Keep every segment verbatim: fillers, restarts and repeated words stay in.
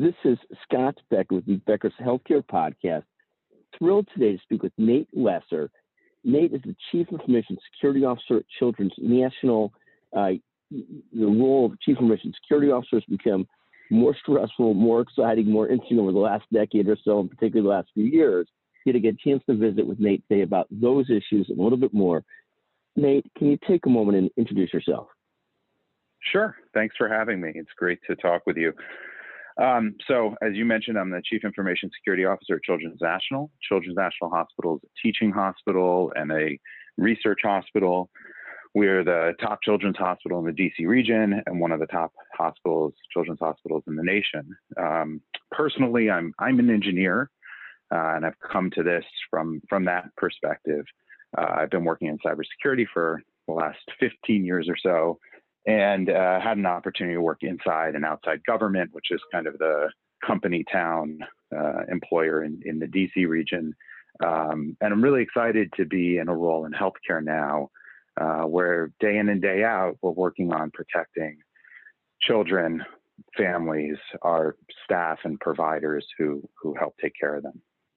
This is Scott Becker with the Becker's Healthcare Podcast. Thrilled today to speak with Nate Lesser. Nate is the Chief Information Security Officer at Children's National. Uh, the role of Chief Information Security Officer has become more stressful, more exciting, more interesting over the last decade or so, and particularly the last few years. Get to get a chance to visit with Nate today about those issues and a little bit more. Nate, can you take a moment and introduce yourself? Sure. Thanks for having me. It's great to talk with you. Um, so, as you mentioned, I'm the Chief Information Security Officer at Children's National. Children's National Hospital is a teaching hospital and a research hospital. We're the top children's hospital in the D C region and one of the top hospitals, children's hospitals in the nation. Um, personally, I'm I'm an engineer, uh, and I've come to this from from that perspective. Uh, I've been working in cybersecurity for the last fifteen years or so, and uh, had an opportunity to work inside and outside government, which is kind of the company town uh, employer in, in the D C region. Um, and I'm really excited to be in a role in healthcare now, uh, where day in and day out, we're working on protecting children, families, our staff and providers who, who help take care of them.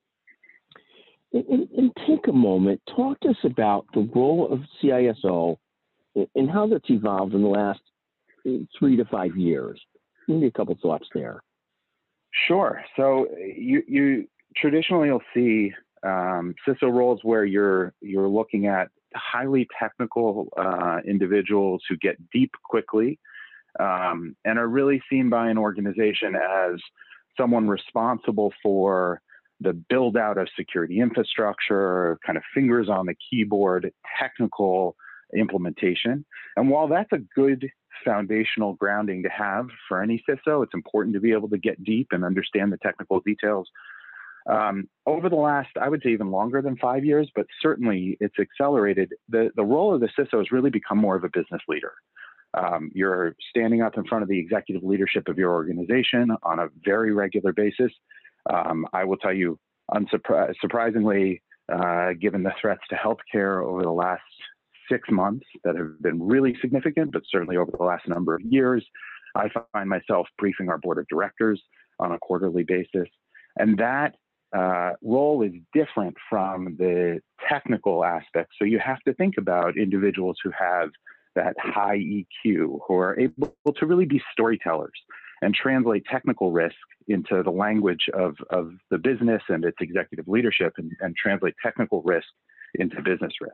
And, and take a moment, talk to us about the role of C I S O and how that's evolved in the last three to five years. Maybe a couple thoughts there. Sure. So you you traditionally you'll see um, C I S O roles where you're you're looking at highly technical uh, individuals who get deep quickly um, and are really seen by an organization as someone responsible for the build out of security infrastructure, kind of fingers on the keyboard, technical implementation. And while that's a good foundational grounding to have for any C I S O, it's important to be able to get deep and understand the technical details. Um, over the last, I would say even longer than five years, but certainly it's accelerated. The, the role of the C I S O has really become more of a business leader. Um, you're standing up in front of the executive leadership of your organization on a very regular basis. Um, I will tell you, unsurpri- surprisingly, uh, given the threats to healthcare over the last six months that have been really significant, but certainly over the last number of years, I find myself briefing our board of directors on a quarterly basis. And that uh, role is different from the technical aspects. So you have to think about individuals who have that high E Q, who are able to really be storytellers and translate technical risk into the language of, of the business and its executive leadership, and, and translate technical risk into business risk.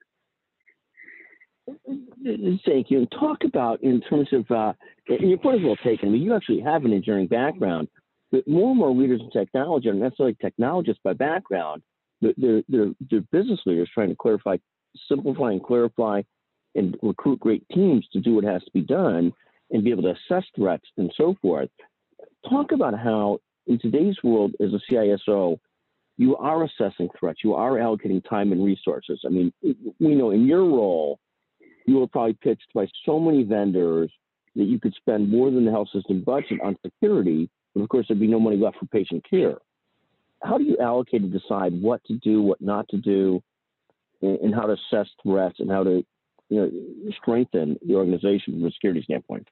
Thank you. Talk about in terms of, uh, and your point is well taken. I mean, you actually have an engineering background, but more and more leaders in technology aren't necessarily technologists by background. They're, they're, they're business leaders trying to clarify, simplify and clarify and recruit great teams to do what has to be done and be able to assess threats and so forth. Talk about how in today's world as a C I S O, you are assessing threats, you are allocating time and resources. I mean, we know in your role, you were probably pitched by so many vendors that you could spend more than the health system budget on security, but of course there'd be no money left for patient care. How do you allocate and decide what to do, what not to do, and how to assess threats and how to, you know, strengthen the organization from a security standpoint?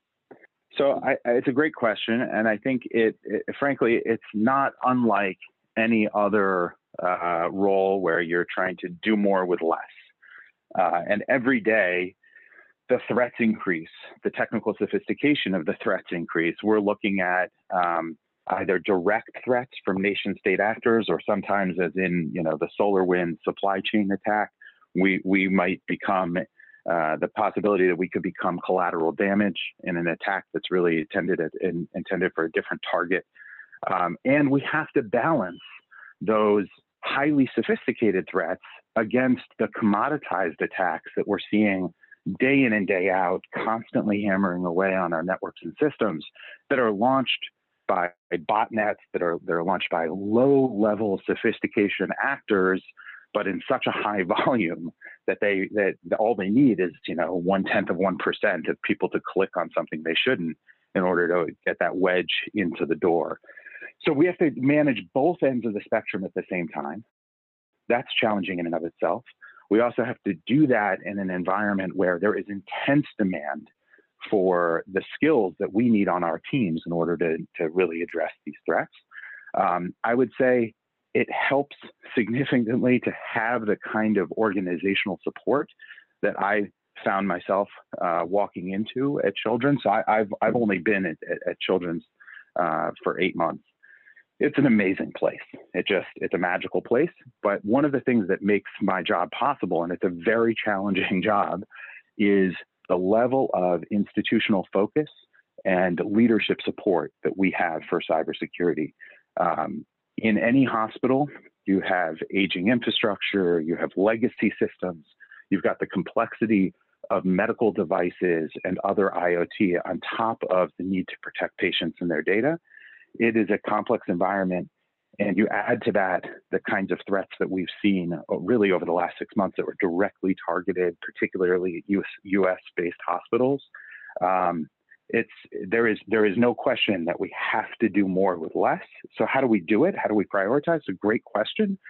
So I, it's a great question, and I think it, it frankly, it's not unlike any other uh, role where you're trying to do more with less. Uh, and every day, the threats increase, the technical sophistication of the threats increase. We're looking at um, either direct threats from nation state actors, or sometimes, as in, you know, the SolarWinds supply chain attack, we we might become uh, the possibility that we could become collateral damage in an attack that's really intended at, in, intended for a different target. Um, and we have to balance those highly sophisticated threats against the commoditized attacks that we're seeing day in and day out, constantly hammering away on our networks and systems that are launched by botnets, that are, that are launched by low-level sophistication actors, but in such a high volume that they that all they need is, you know, one tenth of one percent of people to click on something they shouldn't in order to get that wedge into the door. So we have to manage both ends of the spectrum at the same time. That's challenging in and of itself. We also have to do that in an environment where there is intense demand for the skills that we need on our teams in order to, to really address these threats. Um, I would say it helps significantly to have the kind of organizational support that I found myself uh, walking into at Children's. So I, I've, I've only been at, at, at Children's uh, for eight months. It's an amazing place. It just, it's a magical place. But one of the things that makes my job possible, and it's a very challenging job, is the level of institutional focus and leadership support that we have for cybersecurity. Um, in any hospital, you have aging infrastructure, you have legacy systems, you've got the complexity of medical devices and other I O T on top of the need to protect patients and their data. It is a complex environment, and you add to that the kinds of threats that we've seen really over the last six months that were directly targeted, particularly at U S-based hospitals. Um, it's there is there is no question that we have to do more with less. So how do we do it? How do we prioritize? It's a great question.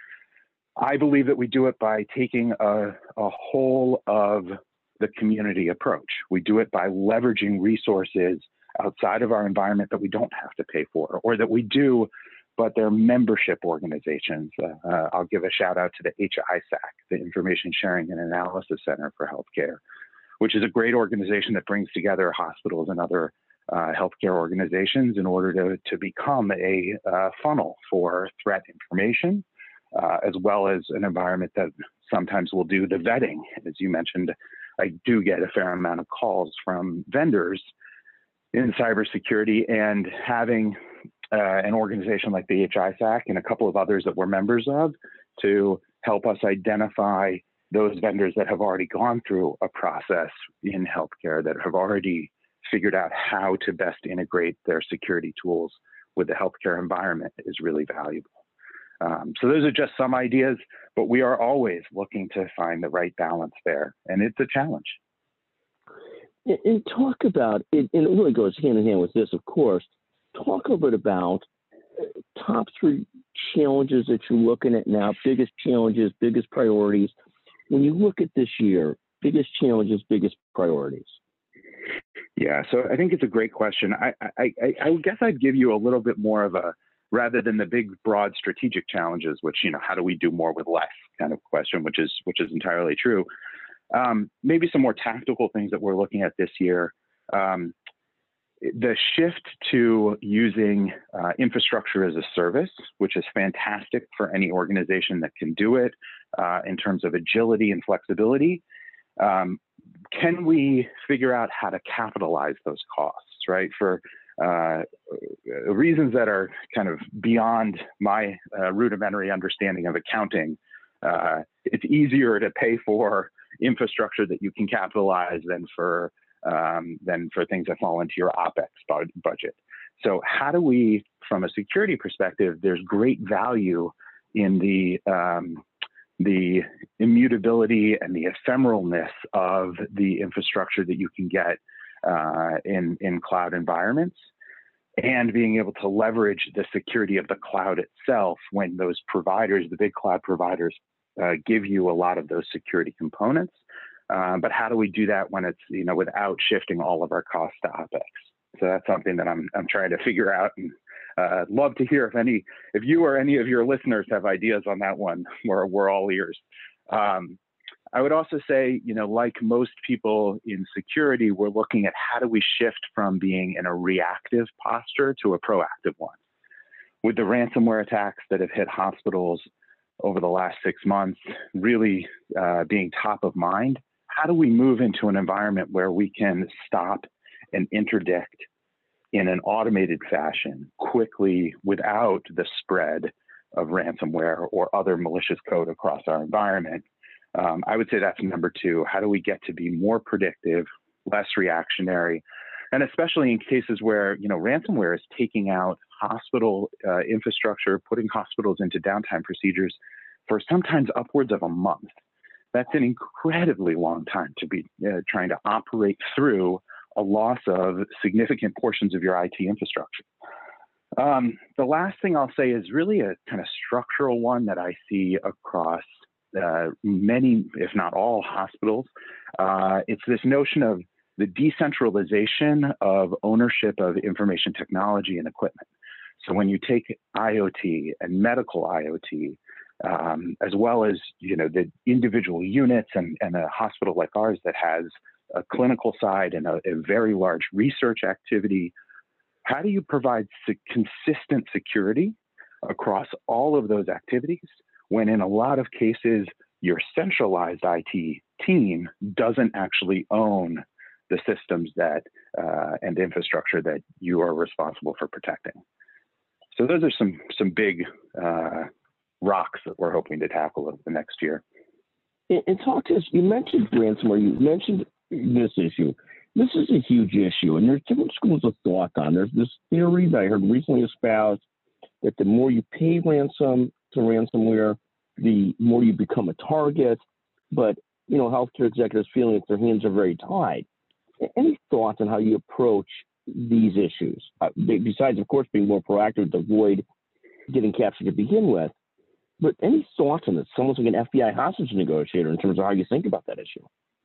I believe that we do it by taking a, a whole of the community approach. We do it by leveraging resources outside of our environment that we don't have to pay for, or that we do, but they're membership organizations. Uh, uh, I'll give a shout out to the H I S A C, the Information Sharing and Analysis Center for Healthcare, which is a great organization that brings together hospitals and other uh, healthcare organizations in order to, to become a uh, funnel for threat information, uh, as well as an environment that sometimes will do the vetting. As you mentioned, I do get a fair amount of calls from vendors in cybersecurity, and having uh, an organization like the H I S A C and a couple of others that we're members of to help us identify those vendors that have already gone through a process in healthcare, that have already figured out how to best integrate their security tools with the healthcare environment is really valuable. Um, so those are just some ideas, but we are always looking to find the right balance there, and it's a challenge. And talk about it, and it really goes hand in hand with this, of course. Talk a bit about top three challenges that you're looking at now, biggest challenges, biggest priorities. When you look at this year, biggest challenges, biggest priorities. Yeah, so I think it's a great question. I, I, I, I guess I'd give you a little bit more of a, rather than the big, broad strategic challenges, which, you know, how do we do more with less kind of question, which is which is entirely true. Um, maybe some more tactical things that we're looking at this year. Um, the shift to using uh, infrastructure as a service, which is fantastic for any organization that can do it uh, in terms of agility and flexibility. Um, can we figure out how to capitalize those costs, right? For uh, reasons that are kind of beyond my uh, rudimentary understanding of accounting, uh, it's easier to pay for infrastructure that you can capitalize than for um, than for things that fall into your OpEx bu- budget. So how do we, from a security perspective, there's great value in the um, the immutability and the ephemeralness of the infrastructure that you can get uh, in in cloud environments, and being able to leverage the security of the cloud itself when those providers, the big cloud providers, Uh, give you a lot of those security components, uh, but how do we do that when it's, you know, without shifting all of our costs to OpEx? So that's something that I'm I'm trying to figure out, and uh, I'd love to hear if any, if you or any of your listeners have ideas on that one. We're we're all ears. Um, I would also say, you know, like most people in security, we're looking at how do we shift from being in a reactive posture to a proactive one. With the ransomware attacks that have hit hospitals over the last six months, really uh, being top of mind, how do we move into an environment where we can stop and interdict in an automated fashion quickly without the spread of ransomware or other malicious code across our environment? Um, I would say that's number two. How do we get to be more predictive, less reactionary, and especially in cases where, you know, ransomware is taking out hospital uh, infrastructure, putting hospitals into downtime procedures for sometimes upwards of a month. That's an incredibly long time to be uh, trying to operate through a loss of significant portions of your I T infrastructure. Um, the last thing I'll say is really a kind of structural one that I see across uh, many, if not all, hospitals. Uh, it's this notion of the decentralization of ownership of information technology and equipment. So when you take IoT and medical IoT, um, as well as you know the individual units and, and a hospital like ours that has a clinical side and a, a very large research activity, how do you provide se- consistent security across all of those activities when in a lot of cases your centralized I T team doesn't actually own the systems that uh, and infrastructure that you are responsible for protecting? So those are some some big uh, rocks that we're hoping to tackle over the next year. And, and talk to us. You mentioned ransomware. You mentioned this issue. This is a huge issue, and there's different schools of thought on. There's this theory that I heard recently espoused that the more you pay ransom to ransomware, the more you become a target. But you know, healthcare executives feeling that their hands are very tied. Any thoughts on how you approach these issues, uh, besides, of course, being more proactive to avoid getting captured to begin with? But any thoughts on this? It's almost like an F B I hostage negotiator in terms of how you think about that issue.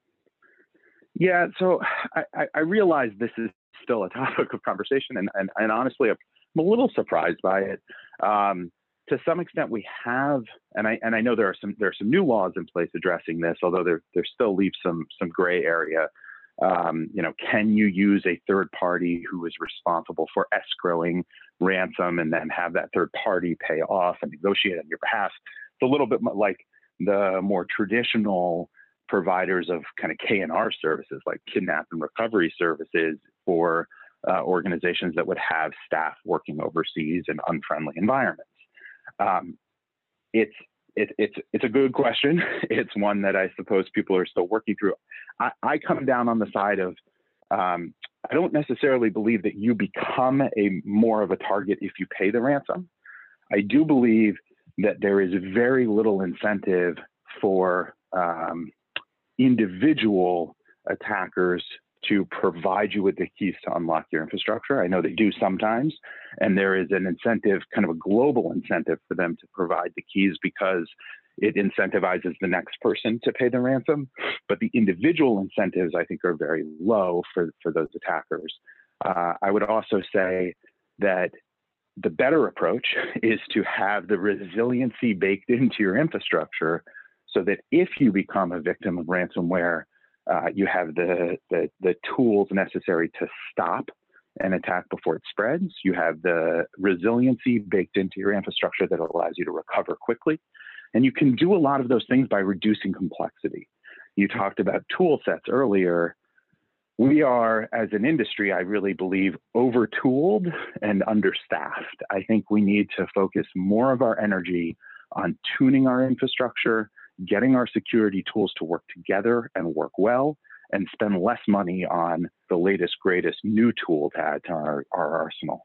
Yeah, so I, I realize this is still a topic of conversation, and, and, and honestly, I'm a little surprised by it. Um, to some extent, we have, and I and I know there are some there are some new laws in place addressing this, although there there still leaves some some gray area. Um, you know, can you use a third party who is responsible for escrowing ransom and then have that third party pay off and negotiate on your behalf? It's a little bit like the more traditional providers of kind of K and R services, like kidnap and recovery services for uh, organizations that would have staff working overseas in unfriendly environments. Um, it's It, it's it's a good question. It's one that I suppose people are still working through. I, I come down on the side of um, I don't necessarily believe that you become a more of a target if you pay the ransom. I do believe that there is very little incentive for um, individual attackers to provide you with the keys to unlock your infrastructure. I know they do sometimes, and there is an incentive, kind of a global incentive for them to provide the keys because it incentivizes the next person to pay the ransom. But the individual incentives, I think, are very low for, for those attackers. Uh, I would also say that the better approach is to have the resiliency baked into your infrastructure so that if you become a victim of ransomware, Uh, you have the, the the tools necessary to stop an attack before it spreads. You have the resiliency baked into your infrastructure that allows you to recover quickly. And you can do a lot of those things by reducing complexity. You talked about tool sets earlier. We are, as an industry, I really believe, over-tooled and understaffed. I think we need to focus more of our energy on tuning our infrastructure, getting our security tools to work together and work well, and spend less money on the latest, greatest new tool to add to our, our arsenal.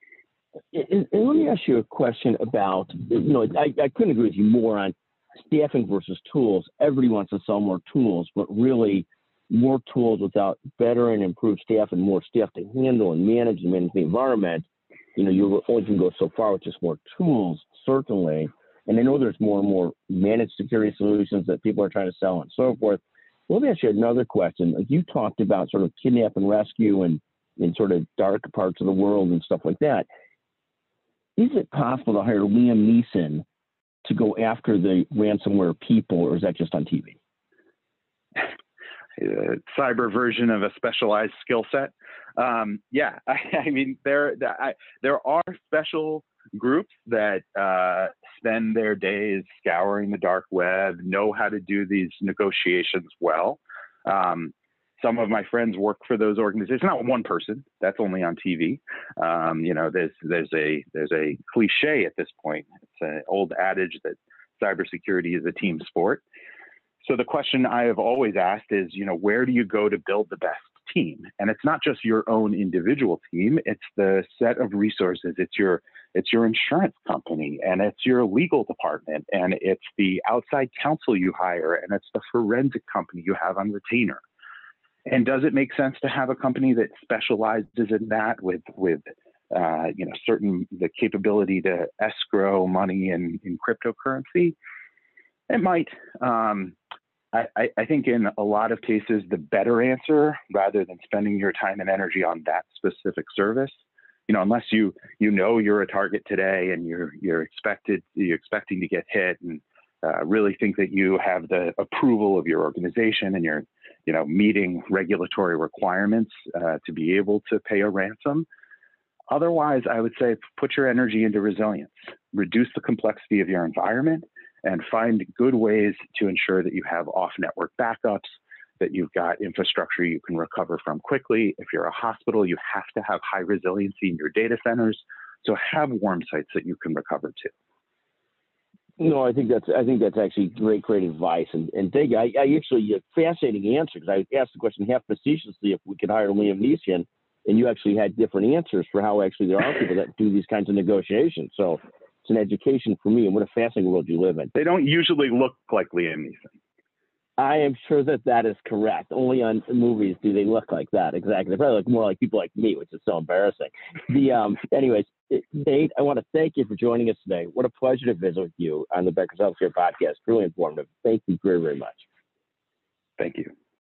And, and let me ask you a question about, you know, I, I couldn't agree with you more on staffing versus tools. Everybody wants to sell more tools, but really more tools without better and improved staff and more staff to handle and manage and manage the environment. You know, you only can go so far with just more tools, certainly. And I know there's more and more managed security solutions that people are trying to sell and so forth. Let me ask you another question. Like you talked about sort of kidnap and rescue and in sort of dark parts of the world and stuff like that. Is it possible to hire Liam Neeson to go after the ransomware people, or is that just on T V? Uh, cyber version of a specialized skill set. Um, yeah, I, I mean, there, I, there are special groups that uh, spend their days scouring the dark web, know how to do these negotiations well. Um, some of my friends work for those organizations. Not one person. That's only on T V. Um, you know, there's there's a there's a cliche at this point. It's an old adage that cybersecurity is a team sport. So the question I have always asked is, you know, where do you go to build the best team? And it's not just your own individual team. It's the set of resources. It's your it's your insurance company, and it's your legal department, and it's the outside counsel you hire, and it's the forensic company you have on retainer. And does it make sense to have a company that specializes in that with with uh, you know certain the capability to escrow money in, in cryptocurrency? It might. Um, I, I, I think in a lot of cases, the better answer, rather than spending your time and energy on that specific service, you know, unless you you know you're a target today and you're you're expected you're expecting to get hit, and uh, really think that you have the approval of your organization and you're you know meeting regulatory requirements uh, to be able to pay a ransom. Otherwise, I would say put your energy into resilience, reduce the complexity of your environment, and find good ways to ensure that you have off-network backups, that you've got infrastructure you can recover from quickly. If you're a hospital, you have to have high resiliency in your data centers. So have warm sites that you can recover to. No, I think that's I think that's actually great, great advice. And and thank you. I, I actually a fascinating answer, because I asked the question half facetiously if we could hire Liam Neeson, and you actually had different answers for how actually there are people that do these kinds of negotiations. So it's an education for me, and what a fascinating world you live in. They don't usually look like Liam Neeson. I am sure that that is correct. Only on movies do they look like that. Exactly. They probably look more like people like me, which is so embarrassing. The um, anyways, Nate, I want to thank you for joining us today. What a pleasure to visit with you on the Becker's Healthcare Podcast. Really informative. Thank you very, very much. Thank you.